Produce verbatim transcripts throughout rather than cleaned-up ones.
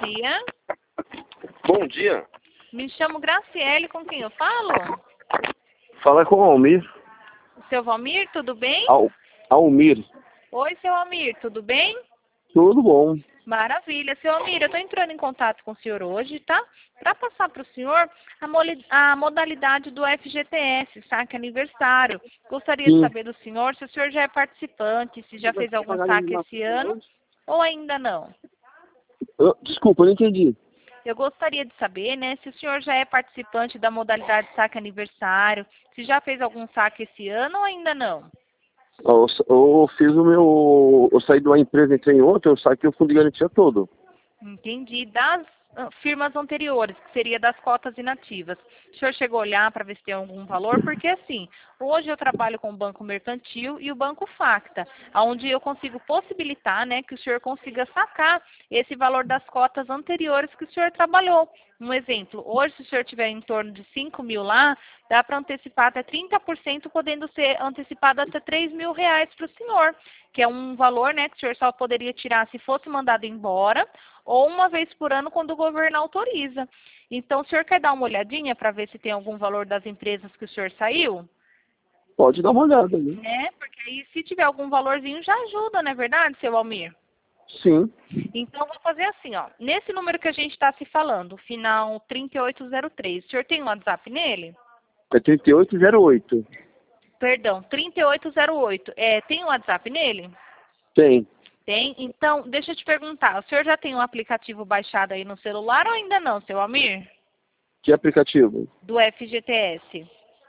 dia. Bom dia. Me chamo Graciele, com quem eu falo? Fala com o Almir. Seu Valmir, tudo bem? Al Almir. Oi, seu Almir, tudo bem? Tudo bom. Maravilha. Seu Almir, eu estou entrando em contato com o senhor hoje, tá? Para passar para o senhor a, moli- a modalidade do F G T S, saque aniversário. Gostaria Sim. de saber do senhor se o senhor já é participante, se já fez algum saque esse ano ou ainda não. Eu, desculpa, eu não entendi. Eu gostaria de saber, né, se o senhor já é participante da modalidade saque aniversário, se já fez algum saque esse ano ou ainda não. Eu, eu fiz o meu... Eu saí de uma empresa, entrei em outra, eu saquei o fundo de garantia todo. Entendi. Das ah, firmas anteriores, que seria das cotas inativas. O senhor chegou a olhar para ver se tem algum valor? Porque assim, hoje eu trabalho com o Banco Mercantil e o Banco Facta, onde eu consigo possibilitar, né, que o senhor consiga sacar esse valor das cotas anteriores que o senhor trabalhou. Um exemplo, hoje se o senhor tiver em torno de cinco mil lá, dá para antecipar até trinta por cento, podendo ser antecipado até três mil reais para o senhor, que é um valor, né, que o senhor só poderia tirar se fosse mandado embora, ou uma vez por ano quando o governo autoriza. Então, o senhor quer dar uma olhadinha para ver se tem algum valor das empresas que o senhor saiu? Pode dar uma olhada ali. É, porque aí se tiver algum valorzinho já ajuda, não é verdade, seu Almir? Sim. Então, vou fazer assim, ó. Nesse número que a gente está se falando, final trinta e oito zero três, o senhor tem um WhatsApp nele? É trinta e oito zero oito. Perdão, trinta e oito zero oito. É, tem um WhatsApp nele? Tem. Tem? Então, deixa eu te perguntar, o senhor já tem um aplicativo baixado aí no celular ou ainda não, seu Almir? Que aplicativo? Do F G T S?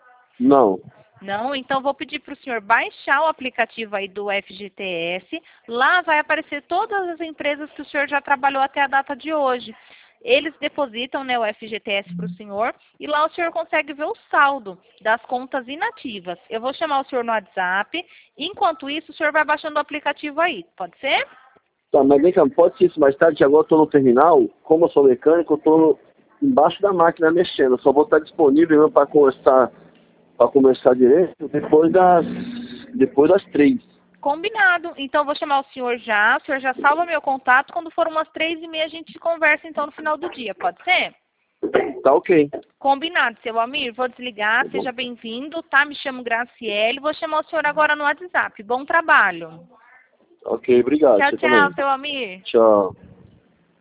Não. Não? Então, vou pedir para o senhor baixar o aplicativo aí do F G T S. Lá vai aparecer todas as empresas que o senhor já trabalhou até a data de hoje. Eles depositam, né, o F G T S para o senhor e lá o senhor consegue ver o saldo das contas inativas. Eu vou chamar o senhor no WhatsApp. Enquanto isso, o senhor vai baixando o aplicativo aí. Pode ser? Tá, mas vem cá, pode ser isso mais tarde, que agora eu tô no terminal. Como eu sou mecânico, eu tô embaixo da máquina mexendo. Eu só vou estar disponível para conversar, para conversar direito depois das, depois das três. Combinado. Então, eu vou chamar o senhor já. O senhor já salva meu contato. Quando for umas três e meia, a gente conversa, então, no final do dia. Pode ser? Tá ok. Combinado, seu Almir. Vou desligar. Tá bom. Seja bem-vindo, tá? Me chamo Graciele. Vou chamar o senhor agora no WhatsApp. Bom trabalho. Ok, obrigado. Tchau, Você tchau, também. seu Almir. Tchau.